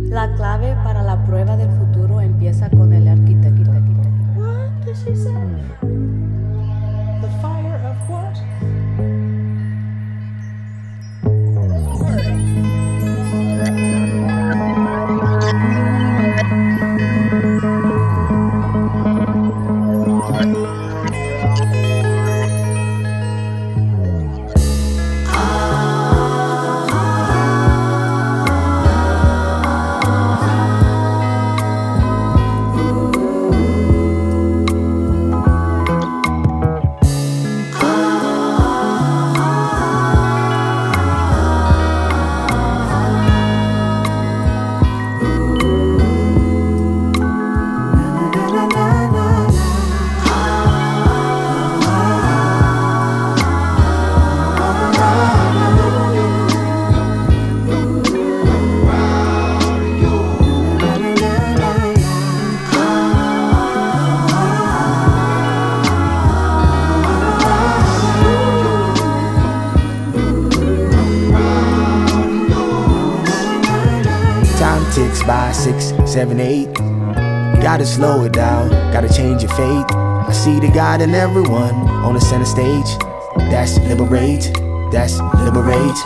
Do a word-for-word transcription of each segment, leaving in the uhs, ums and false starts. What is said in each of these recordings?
La clave para la prueba del futuro empieza con el arquitecto. What did she say? The fire of what? Ticks by six, seven, eight. Gotta slow it down, gotta change your fate. I see the God in everyone on the center stage. That's liberate, that's liberate.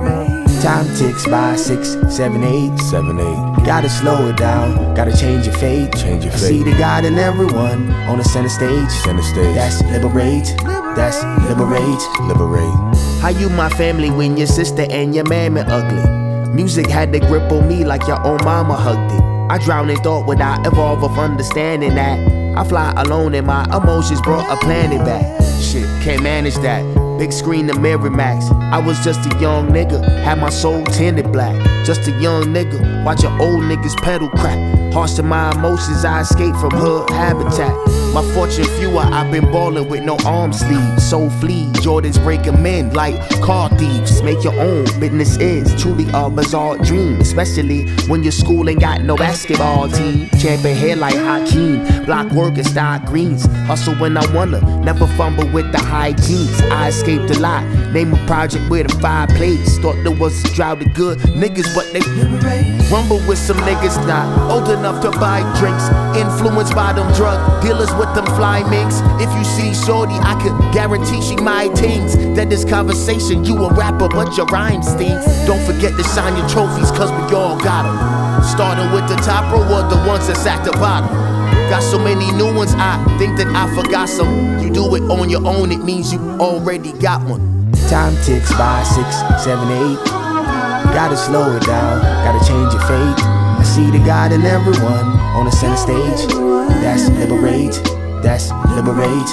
Time ticks by six, seven, eight, seven, eight. Gotta slow it down, gotta change your fate. Change your I fate. see the God in everyone on the center stage. Center stage. That's liberate, that's liberate. Liberate. How you my family when your sister and your mammy ugly? Music had the grip on me like your own mama hugged it. I drown in thought without evolve of understanding that I fly alone and my emotions brought a planet back. Shit, can't manage that. Big screen to Mirror Max. I was just a young nigga, had my soul tinted black. Just a young nigga, watching old niggas pedal crack. Harsh to my emotions, I escaped from hood habitat. My fortune fewer, I've been ballin' with no arm sleeves. So flee, Jordans break 'em in like car thieves. Make your own, business is truly a bizarre dream. Especially when your school ain't got no basketball team. Champion hair like Hakeem, block work and style greens. Hustle when I wanna, never fumble with the high jeans. I escaped a lot, name a project with a fireplace. Thought there was a drought of good niggas, but they rumble with some niggas not old enough to buy drinks. Influenced by them drug dealers with them fly minks. If you see shorty, I could guarantee she my things. That this conversation, you a rapper, but your rhyme stinks. Don't forget to sign your trophies, cause we all got them. Starting with the top row or the ones that's at the bottom. Got so many new ones, I think that I forgot some. You do it on your own, it means you already got one. Time ticks by six, seven, eight. Gotta slow it down, gotta change your fate. I see the God in everyone on the center stage. That's liberate, that's liberate.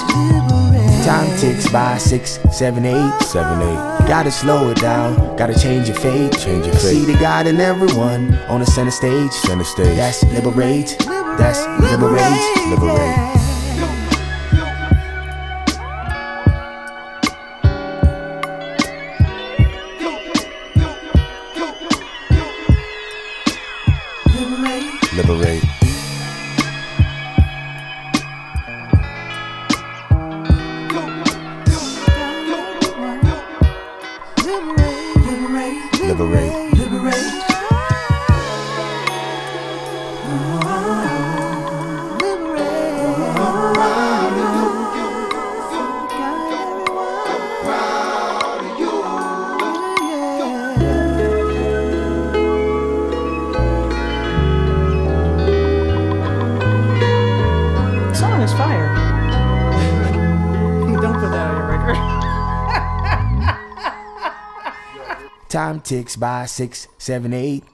Time ticks by six, seven, eight, seven, eight. Gotta slow it down, gotta change your fate. Change your I see fate. the God in everyone on the center stage. Center stage. That's liberate, that's liberate. Liberate. Liberate. Liberate. Liberate. Song is fire. Don't put that on your record. Time ticks by six, seven, eight.